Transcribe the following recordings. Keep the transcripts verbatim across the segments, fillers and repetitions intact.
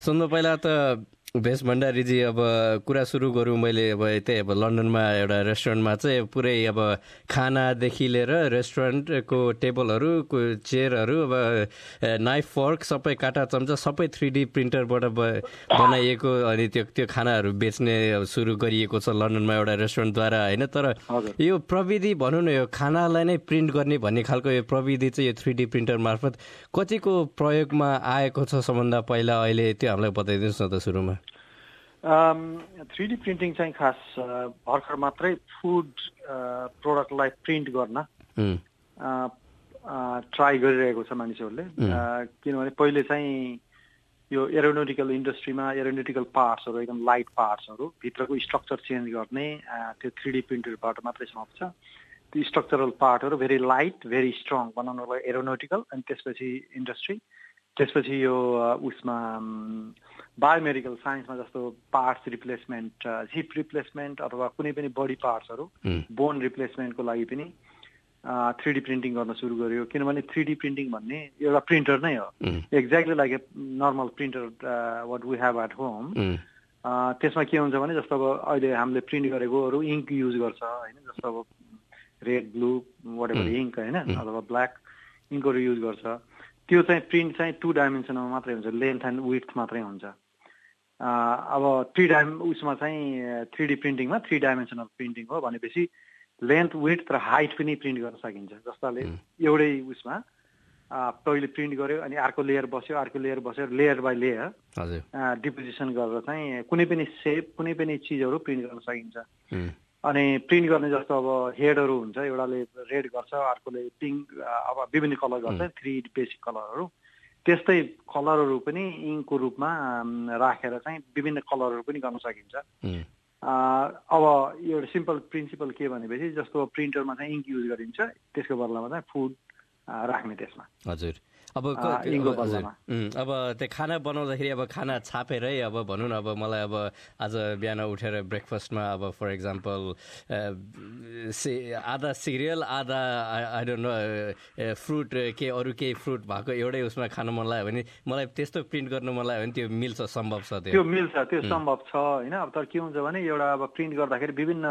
सुन्नु पहिला त भेष भण्डारीजी अब कुरा सुरु गरौँ मैले अब त्यही अब लन्डनमा एउटा रेस्टुरेन्टमा चाहिँ पुरै अब खानादेखि लिएर रेस्टुरेन्टको टेबलहरू चेयरहरू अब नाइफ फर्क सबै काँटा चम्चा सबै थ्री डी प्रिन्टरबाट बनाइएको अनि त्यो त्यो खानाहरू बेच्ने सुरु गरिएको छ लन्डनमा एउटा रेस्टुरेन्टद्वारा होइन। तर यो प्रविधि भनौँ न यो खानालाई नै प्रिन्ट गर्ने भन्ने खालको यो प्रविधि चाहिँ यो थ्री डी प्रिन्टर मार्फत कतिको प्रयोगमा आएको छ सबभन्दा पहिला अहिले त्यो हामीलाई बताइदिनुहोस् न त सुरुमा। थ्री डी प्रिन्टिङ चाहिँ खास भर्खर मात्रै फुड प्रोडक्टलाई प्रिन्ट गर्न ट्राई गरिरहेको छ मानिसहरूले, किनभने पहिले चाहिँ यो एरोनोटिकल इन्डस्ट्रीमा एरोनोटिकल पार्ट्सहरू एकदम लाइट पार्ट्सहरू भित्रको स्ट्रक्चर चेन्ज गर्ने त्यो थ्री डी प्रिन्टरबाट मात्रै सक्छ। त्यो स्ट्रक्चरल पार्टहरू भेरी लाइट भेरी स्ट्रङ बनाउनको लागि एरोनोटिकल, अनि त्यसपछि इन्डस्ट्री, त्यसपछि यो उसमा बायोमेडिकल साइन्समा जस्तो पार्ट्स रिप्लेसमेन्ट, हिप रिप्लेसमेन्ट अथवा कुनै पनि बडी पार्ट्सहरू बोन रिप्लेसमेन्टको लागि पनि थ्री डी प्रिन्टिङ गर्न सुरु गर्यो। किनभने थ्री डी प्रिन्टिङ भन्ने एउटा प्रिन्टर नै हो, exactly like a normal printer what we have at home. त्यसमा के हुन्छ भने जस्तो अब अहिले हामीले प्रिन्ट गरेकोहरू इङ्क युज गर्छ होइन, जस्तो अब red blue whatever ink होइन अथवा ब्ल्याक इङ्कहरू युज गर्छ। त्यो चाहिँ प्रिन्ट चाहिँ टु डाइमेन्सनमा मात्रै हुन्छ, लेन्थ एन्ड विड्थ मात्रै हुन्छ। अब थ्री डाइम उसमा चाहिँ थ्री डी प्रिन्टिङमा थ्री डाइमेन्सनल प्रिन्टिङ हो भनेपछि लेन्थ विड्थ र हाइट पनि प्रिन्ट गर्न सकिन्छ। जस्तै एउटै उसमा पहिले प्रिन्ट गर्यो अनि अर्को लेयर बस्यो अर्को लेयर बस्यो लेयर बाई लेयर डिपोजिसन गरेर चाहिँ कुनै पनि सेप कुनै पनि चिजहरू प्रिन्ट गर्न सकिन्छ। अनि प्रिन्ट गर्ने जस्तो अब हेडहरू हुन्छ, एउटाले रेड गर्छ अर्कोले पिङ्क, अब विभिन्न कलर गर्छ थ्री बेसिक कलरहरू, त्यस्तै कलरहरू पनि इङ्कको रूपमा राखेर चाहिँ विभिन्न कलरहरू पनि गर्न सकिन्छ। अब एउटा सिम्पल प्रिन्सिपल के भनेपछि जस्तो प्रिन्टरमा चाहिँ इङ्क युज गरिन्छ, त्यसको बदलामा चाहिँ फुड राख्ने त्यसमा। हजुर अब अब त्यो खाना बनाउँदाखेरि अब खाना छापेरै अब भनौँ न अब मलाई अब आज बिहान उठेर ब्रेकफास्टमा अब फर इक्जाम्पल आधा सिरियल आधा आई डोन्ट नो फ्रुट के अरू केही फ्रुट भएको एउटै उसमा खानु मन लाग्यो भने मलाई त्यस्तो प्रिन्ट गर्नु मन लाग्यो भने त्यो मिल्छ, सम्भव छ? त्यो मिल्छ, त्यो सम्भव छ होइन। अब तर के हुन्छ भने एउटा अब प्रिन्ट गर्दाखेरि विभिन्न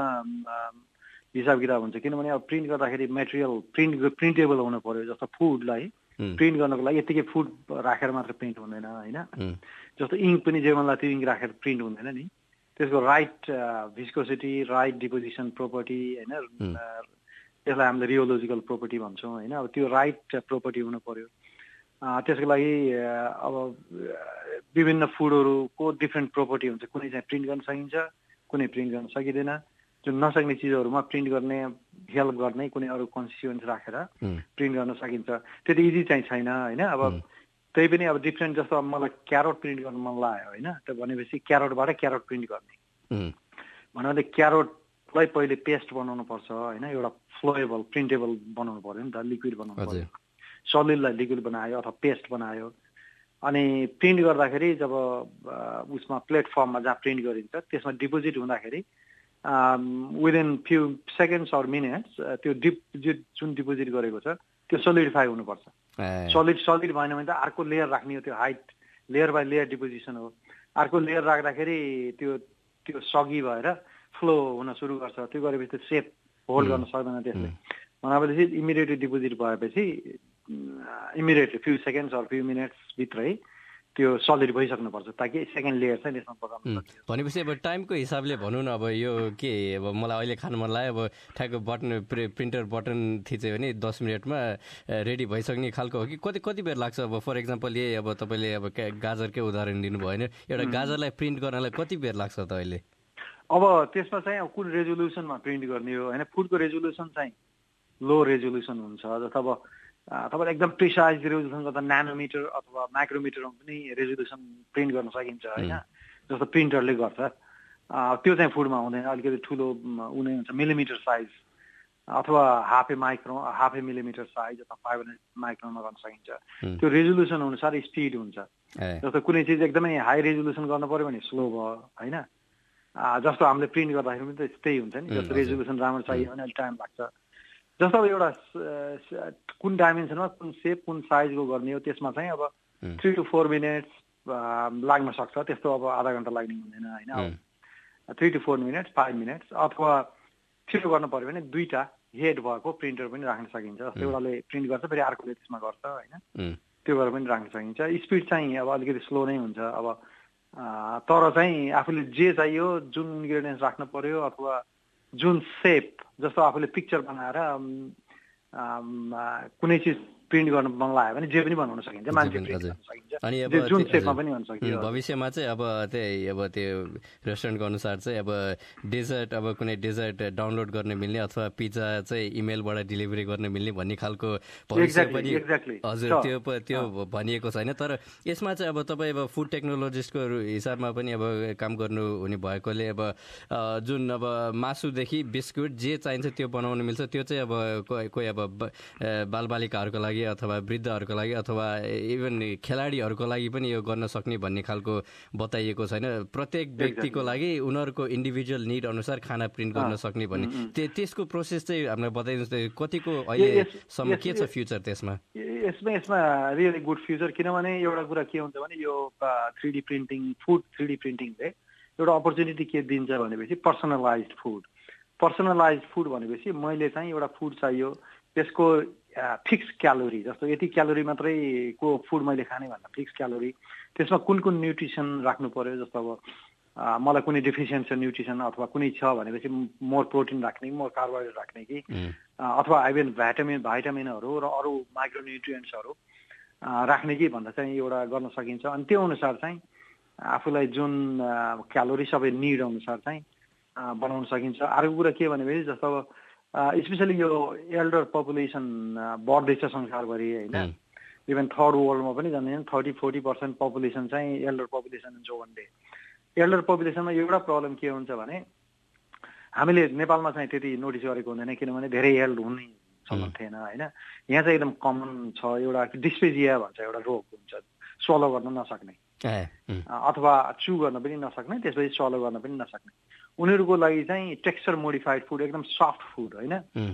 हिसाब किताब हुन्छ, किनभने अब प्रिन्ट गर्दाखेरि मेटेरियल प्रिन्ट प्रिन्टेबल हुनु पर्यो। जस्तो फुडलाई प्रिन्ट गर्नको लागि यत्तिकै फुड राखेर मात्र प्रिन्ट हुँदैन होइन, जस्तो इङ्क पनि जे मनलाई त्यो इङ्क राखेर प्रिन्ट हुँदैन नि, त्यसको right viscosity right deposition property होइन, त्यसलाई हामीले रियोलोजिकल प्रोपर्टी भन्छौँ होइन। अब त्यो राइट प्रोपर्टी हुनु पर्यो। त्यसको लागि अब विभिन्न फुडहरूको डिफ्रेन्ट प्रोपर्टी हुन्छ, कुनै चाहिँ प्रिन्ट गर्न सकिन्छ कुनै प्रिन्ट गर्न सकिँदैन। जुन नसक्ने चिजहरूमा प्रिन्ट गर्ने हेल्प गर्ने कुनै अरू कन्स्टिट्युएन्ट्स राखेर प्रिन्ट गर्न सकिन्छ। त्यति इजी चाहिँ छैन होइन। अब त्यही पनि अब डिफ्रेन्ट जस्तो अब मलाई क्यारोट प्रिन्ट गर्न मन लाग्यो होइन, त्यो भनेपछि क्यारोटबाट क्यारोट प्रिन्ट गर्ने भन्नाले क्यारोटलाई पहिले पेस्ट बनाउनु पर्छ होइन, एउटा फ्लोएबल प्रिन्टेबल बनाउनु पर्यो नि त, लिक्विड बनाउनु पर्यो। सलिडलाई लिक्विड बनायो अथवा पेस्ट बनायो, अनि प्रिन्ट गर्दाखेरि जब उसमा प्लेटफर्ममा जहाँ प्रिन्ट गरिन्छ त्यसमा डिपोजिट हुँदाखेरि within few seconds or minutes त्यो डिपोजिट जुन डिपोजिट गरेको छ त्यो सोलिडिफाई हुनुपर्छ। सलिड सलिड भएन भने त अर्को लेयर राख्ने हो, त्यो height layer by layer deposition हो। अर्को लेयर राख्दाखेरि त्यो त्यो सगी भएर फ्लो हुन सुरु गर्छ, त्यो गरेपछि त्यो सेप होल्ड गर्न सक्दैन त्यसले। भनेपछि इमिडिएटली डिपोजिट भएपछि immediately few seconds or few minutes भित्रै त्यो सलिड भइसक्नुपर्छ ताकि सेकेन्ड लेयर चाहिँ त्यसमा पकाउनु सक्छ। भनेपछि अब टाइमको हिसाबले भनौँ न अब यो के अब मलाई अहिले खानु मन लाग्यो, अब ठ्याक्क बटन प्रिन्टर बटन थिच्यो भने दस मिनटमा रेडी भइसक्ने खालको हो कि कति कति बेर लाग्छ? अब फर इक्जाम्पल यही अब तपाईँले अब गाजरकै उदाहरण दिनुभयो होइन, एउटा गाजरलाई प्रिन्ट गर्नलाई कति बेर लाग्छ त अहिले? अब त्यसमा चाहिँ अब कुन रेजोल्युसनमा प्रिन्ट गर्ने हो होइन, फुडको रेजोल्युसन चाहिँ लो रेजोल्युसन हुन्छ। जस्तो अब तपाईँले एकदम प्रिसाइज रेजोल्युसन गर्दा नानोमिटर अथवा माइक्रोमिटरमा पनि रेजोल्युसन प्रिन्ट गर्न सकिन्छ होइन, जस्तो प्रिन्टरले गर्छ। त्यो चाहिँ फुडमा हुँदैन, अलिकति ठुलो उनी हुन्छ मिलिमिटर साइज अथवा half a micro half a millimetre size अथवा फाइभ हन्ड्रेड माइक्रोनमा गर्न सकिन्छ। त्यो रेजोल्युसन अनुसार स्पिड हुन्छ। जस्तो कुनै चिज एकदमै हाई रेजोल्युसन गर्नु पऱ्यो भने स्लो भयो होइन, जस्तो हामीले प्रिन्ट गर्दाखेरि पनि त त्यही हुन्छ नि, जस्तो रेजोल्युसन राम्रो चाहियो भने अलिक टाइम लाग्छ। जस्तो अब एउटा कुन डाइमेन्सनमा कुन सेप कुन साइजको गर्ने हो त्यसमा चाहिँ अब थ्री टु फोर मिनट्स लाग्न सक्छ, त्यस्तो अब आधा घन्टा लाग्ने हुँदैन होइन, three to four minutes five minutes अथवा छिटो गर्नु पऱ्यो भने दुईवटा हेड भएको प्रिन्टर पनि राख्न सकिन्छ। जस्तो एउटाले प्रिन्ट गर्छ फेरि अर्कोले त्यसमा गर्छ होइन, त्यो गरेर पनि राख्न सकिन्छ। स्पिड चाहिँ अब अलिकति स्लो नै हुन्छ अब, तर चाहिँ आफूले जे चाहियो जुन इन्ग्रेडियन्ट्स राख्नु पर्यो अथवा जुन सेप, जस्तो आफूले पिक्चर बनाएर कुनै चिज प्रिन्ट गर्नु मन लाग्यो भने जे पनि बनाउन सकिन्छ, मान्छे प्रिन्ट गर्न सकिन्छ, अनि अब जुन सेपमा पनि गर्न सकिन्छ। भविष्यमा चाहिँ अब त्यही अब त्यो रेस्टुरेन्टको अनुसार चाहिँ अब डेजर्ट, अब कुनै डेजर्ट डाउनलोड गर्न मिल्ने अथवा पिज्जा चाहिँ इमेलबाट डेलिभरी गर्न मिल्ने भन्ने खालको भविष्य पनि हजुर त्यो त्यो भनिएको छैन। तर यसमा चाहिँ अब तपाईँ अब फुड टेक्नोलोजिस्टको हिसाबमा पनि अब काम गर्नु हुने भएकोले अब जुन अब मासुदेखि बिस्कुट जे चाहिन्छ त्यो बनाउन मिल्छ, त्यो चाहिँ अब कोही अब बालबालिकाहरूको लागि अथवा वृद्धहरूको लागि अथवा इभन खेलाडीहरूको लागि पनि यो गर्न सक्ने भन्ने खालको बताइएको छैन। प्रत्येक व्यक्तिको लागि उनीहरूको इन्डिभिजुअल निड अनुसार खाना प्रिन्ट गर्न सक्ने भन्ने त्यसको प्रोसेस चाहिँ हामीलाई बताइदिनुहोस्, कतिको अहिलेसम्म के छ फ्युचर त्यसमा? यसमा यसमा रियली गुड फ्युचर, किनभने एउटा कुरा के हुन्छ भने यो three D printing, food three D प्रिन्टिङले एउटा अपर्च्युनिटी के दिन्छ भनेपछि पर्सनलाइज्ड फुड। पर्सनलाइज्ड फुड भनेपछि मैले चाहिँ एउटा फुड चाहियो, त्यसको फिक्स क्यालोरी, जस्तो यति क्यालोरी मात्रै को फुड मैले खाने भन्दा फिक्स क्यालोरी, त्यसमा कुन कुन न्युट्रिसन राख्नु पर्यो, जस्तो अब मलाई कुनै डिफिसियन्सी न्युट्रिसन अथवा कुनै छ भनेपछि मोर प्रोटिन राख्ने, मोर कार्बोहाइड्रेट राख्ने कि अथवा इभन भाइटामिन भाइटामिनहरू र अरू माइक्रोन्युट्रियन्ट्सहरू राख्ने कि भन्दा चाहिँ एउटा गर्न सकिन्छ। अनि त्यो अनुसार चाहिँ आफूलाई जुन क्यालोरी सबै निड अनुसार चाहिँ बनाउन सकिन्छ। अर्को कुरा के भनेपछि जस्तो अब स्पेसली यो एल्डर पपुलेसन बढ्दैछ संसारभरि होइन, इभन थर्ड वर्ल्डमा पनि जान्दैन, थर्टी फोर्टी पर्सेन्ट पपुलेसन चाहिँ एल्डर पपुलेसन हुन्छ वान डे। एल्डर पपुलेसनमा एउटा प्रब्लम के हुन्छ भने हामीले नेपालमा चाहिँ त्यति नोटिस गरेको हुँदैन, किनभने धेरै एल्ड हुने चलन थिएन होइन। यहाँ चाहिँ एकदम कमन छ, एउटा डिस्पेजिया भन्छ एउटा रोग हुन्छ, स्वलो गर्न नसक्ने अथवा चु गर्न पनि नसक्ने, त्यसपछि स्वलो गर्न पनि नसक्ने। उनीहरूको लागि चाहिँ टेक्सचर मोडिफाइड फुड, एकदम सफ्ट फुड होइन,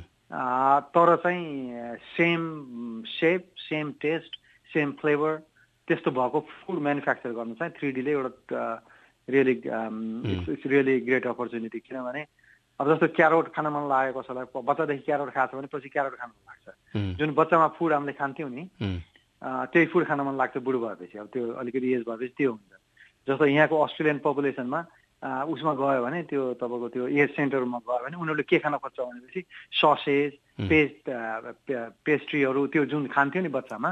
तर चाहिँ same shape, same taste, same flavour त्यस्तो भएको फुड म्यानुफ्याक्चर गर्नु चाहिँ थ्री डीले एउटा really it's really great opportunity. किनभने अब जस्तो क्यारोट खान मन लागेको कसैलाई, बच्चादेखि क्यारोट खाएको छ भने पछि क्यारोट खान मन लाग्छ, जुन बच्चामा फुड हामीले खान्थ्यौँ नि त्यही फुड खान मन लाग्छ बुढो भएपछि, अब त्यो अलिकति एज भएपछि त्यो हुन्छ। जस्तो यहाँको अस्ट्रेलियन पपुलेसनमा उसमा गयो भने त्यो तपाईँको त्यो एज सेन्टरमा गयो भने उनीहरूले के खान खोज्छ भनेपछि ससेज, पेस्ट, पेस्ट्रीहरू त्यो जुन खान्थ्यो नि बच्चामा,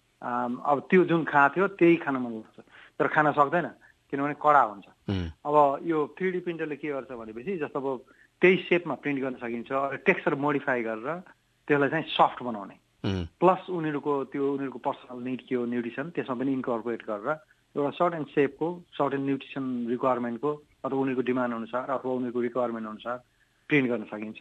अब त्यो जुन खान्थ्यो त्यही खान मन लाग्छ, तर खान सक्दैन किनभने कडा हुन्छ। अब यो थ्री डी प्रिन्टरले के गर्छ भनेपछि जस्तो अब त्यही सेपमा प्रिन्ट गर्न सकिन्छ, टेक्सचर मोडिफाई गरेर त्यसलाई चाहिँ सफ्ट बनाउने, प्लस उनीहरूको त्यो उनीहरूको पर्सनल निड के हो न्युट्रिसन त्यसमा पनि इन्कर्पोरेट गरेर एउटा सर्ट एन्ड सेपको, सर्ट एन्ड न्युट्रिसन रिक्वायरमेन्टको अथवा उनीहरूको डिमान्ड अनुसार अथवा उनीहरूको रिक्वायरमेन्ट अनुसार प्रिन्ट गर्न सकिन्छ।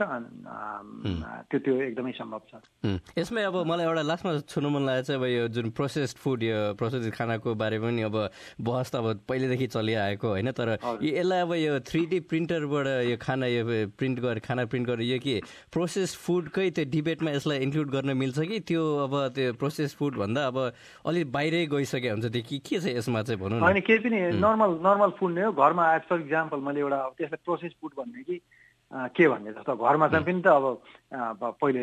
त्यो त्यो एकदमै सम्भव छ। यसमै अब मलाई एउटा लास्टमा छुनु मन लागेको चाहिँ अब यो जुन प्रोसेस्ड फुड, यो प्रोसेस्ड खानाको बारे पनि अब बहस त अब पहिलेदेखि चलिआएको होइन, तर यसलाई अब यो थ्री डी प्रिन्टरबाट यो खाना यो प्रिन्ट गरेर खाना प्रिन्ट गरेर यो के प्रोसेस्ड फुडकै त्यो डिबेटमा यसलाई इन्क्लुड गर्न मिल्छ कि त्यो अब त्यो प्रोसेस्ड फुड भन्दा अब अलिक बाहिरै गइसके हुन्छ, त्यो के के छ यसमा चाहिँ भनौँ न? होइन, केही पनि नर्मल नर्मल फुड नै हो। घरमा एज फर इक्जाम्पल मैले एउटा त्यसलाई प्रोसेस फुड भन्ने कि के भन्ने जस्तो घरमा चाहिँ पनि त अब पहिले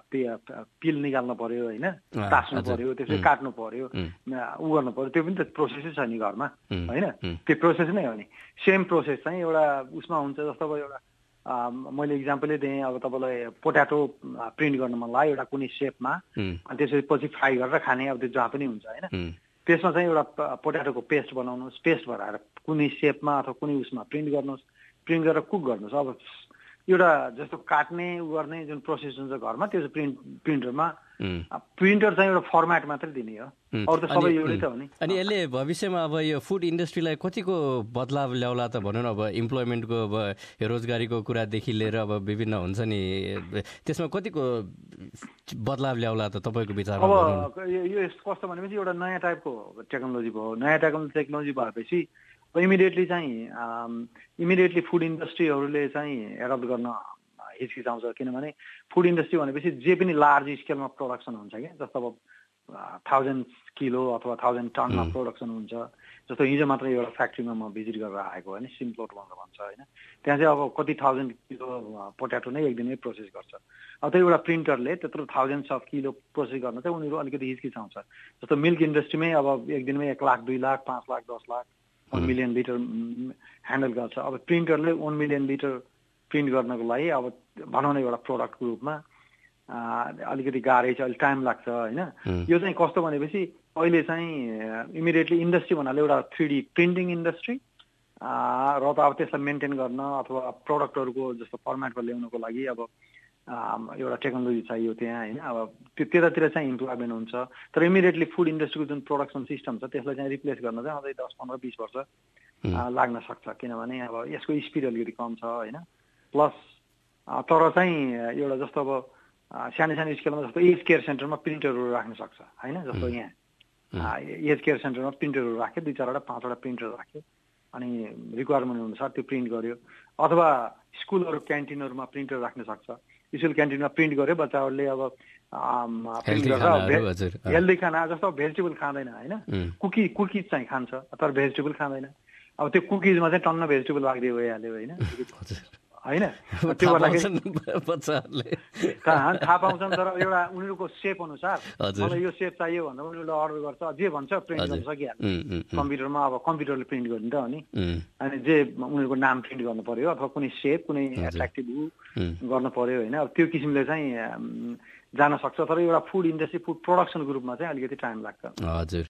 पिल निकाल्नु पर्यो होइन, तास्नु पर्यो, त्यसपछि काट्नु पर्यो, उ गर्नु पर्यो, त्यो पनि त प्रोसेसै छ नि घरमा होइन, त्यो प्रोसेस नै हो नि। सेम प्रोसेस चाहिँ एउटा उसमा हुन्छ। जस्तो अब एउटा मैले इक्जाम्पलै दिएँ, अब तपाईँलाई पोट्याटो प्रिन्ट गर्न मन लाग्यो एउटा कुनै सेपमा, अनि त्यसपछि पछि फ्राई गरेर खाने, अब त्यो जहाँ पनि हुन्छ होइन। त्यसमा चाहिँ एउटा पोट्याटोको पेस्ट बनाउनुहोस्, पेस्ट बनाएर कुनै सेपमा अथवा कुनै उसमा प्रिन्ट गर्नुहोस्, प्रिन्ट गरेर कुक गर्नुहोस्। अब एउटा जस्तो काट्ने उ गर्ने जुन प्रोसेस हुन्छ घरमा त्यो चाहिँ प्रिन्ट प्रिन्टरमा प्रिन्टर चाहिँ एउटा फर्मेट मात्रै दिने हो, अरू त सबै एउटै त हो नि। अनि यसले भविष्यमा अब यो फुड इन्डस्ट्रीलाई कतिको बदलाव ल्याउला त भनौँ न? अब इम्प्लोइमेन्टको अब रोजगारीको कुरादेखि लिएर अब विभिन्न हुन्छ नि, त्यसमा कतिको बदलाव ल्याउला त तपाईँको विचारमा? अब यो कस्तो भनेपछि एउटा नयाँ टाइपको टेक्नोलोजी भयो, नयाँ टेक्नोलोजी टेक्नोलोजी भएपछि इमिडिएटली चाहिँ इमिडिएटली फुड इन्डस्ट्रीहरूले चाहिँ एडप्ट गर्न हिचकिचाउँछ, किनभने फुड इन्डस्ट्री भनेपछि जे पनि लार्ज स्केलमा प्रोडक्सन हुन्छ क्या, जस्तो अब थाउजन्ड किलो अथवा थाउजन्ड टनमा प्रोडक्सन हुन्छ। जस्तो हिजो मात्र एउटा फ्याक्ट्रीमा म भिजिट गरेर आएको होइन, सिम्प्लोट भनेर भन्छ होइन, त्यहाँ चाहिँ अब कति थाउजन्ड किलो पोट्याटो नै एक दिनमै प्रोसेस गर्छ। अब त्यो एउटा प्रिन्टरले त्यत्रो थाउजन्ड्स अफ किलो प्रोसेस गर्न चाहिँ उनीहरू अलिकति हिचकिचाउँछ। जस्तो मिल्क इन्डस्ट्रीमै अब एक दिनमै एक लाख दुई लाख पाँच लाख दस lakh one million litre handle गर्छ। अब प्रिन्टरले वान मिलियन लिटर प्रिन्ट गर्नको लागि अब भनौँ न एउटा प्रोडक्टको रूपमा अलिकति गाह्रै छ, अलिक टाइम लाग्छ होइन। यो चाहिँ कस्तो भनेपछि अहिले चाहिँ इमिडिएटली इन्डस्ट्री भन्नाले एउटा थ्री डी प्रिन्टिङ इन्डस्ट्री र त अब त्यसलाई मेन्टेन गर्न अथवा प्रडक्टहरूको जस्तो फर्मेटमा ल्याउनको लागि अब एउटा टेक्नोलोजी चाहियो त्यहाँ होइन। अब त्यो त्यतातिर चाहिँ इम्प्लोयमेन्ट हुन्छ, तर इमिडिएटली फुड इन्डस्ट्रीको जुन प्रोडक्सन सिस्टम छ त्यसलाई चाहिँ रिप्लेस गर्न चाहिँ अझै दस पन्ध्र बिस वर्ष लाग्न सक्छ, किनभने अब यसको स्पिड अलिकति कम छ होइन। प्लस तर चाहिँ एउटा जस्तो अब सानो सानो स्केलमा जस्तो एज केयर सेन्टरमा प्रिन्टरहरू राख्न सक्छ होइन। जस्तो यहाँ एज केयर सेन्टरमा प्रिन्टरहरू राख्यो, दुई चारवटा पाँचवटा प्रिन्टर राख्यो, अनि रिक्वायरमेन्ट अनुसार त्यो प्रिन्ट गर्यो। अथवा स्कुलहरू क्यान्टिनहरूमा प्रिन्टर राख्न सक्छ, स्कुल क्यान्टिनमा प्रिन्ट गर्यो, बच्चाहरूले अब प्रिन्ट गरेर हेल्दी खाना जस्तो भेजिटेबल खाँदैन होइन, कुकी कुकिज चाहिँ खान्छ तर भेजिटेबल खाँदैन। अब त्यो कुकिजमा चाहिँ टन्न भेजिटेबल राखिदियो भइहाल्यो होइन होइन। त्यो गर्दाखेरि थाहा पाउँछन्, तर एउटा उनीहरूको सेप अनुसार मलाई यो सेप चाहियो भन्दा उनीहरूले अर्डर गर्छ, जे भन्छ प्रिन्ट गर्न सकिहाल्छ कम्प्युटरमा। अब कम्प्युटरले प्रिन्ट गरिदिन्छ अनि अनि जे उनीहरूको नाम प्रिन्ट गर्नु पर्यो अथवा कुनै सेप कुनै एट्र्याक्टिभ गर्नु पर्यो होइन। अब त्यो किसिमले चाहिँ जान सक्छ, तर एउटा फुड इन्डस्ट्री फुड प्रोडक्सनको रूपमा चाहिँ अलिकति टाइम लाग्छ। हजुर।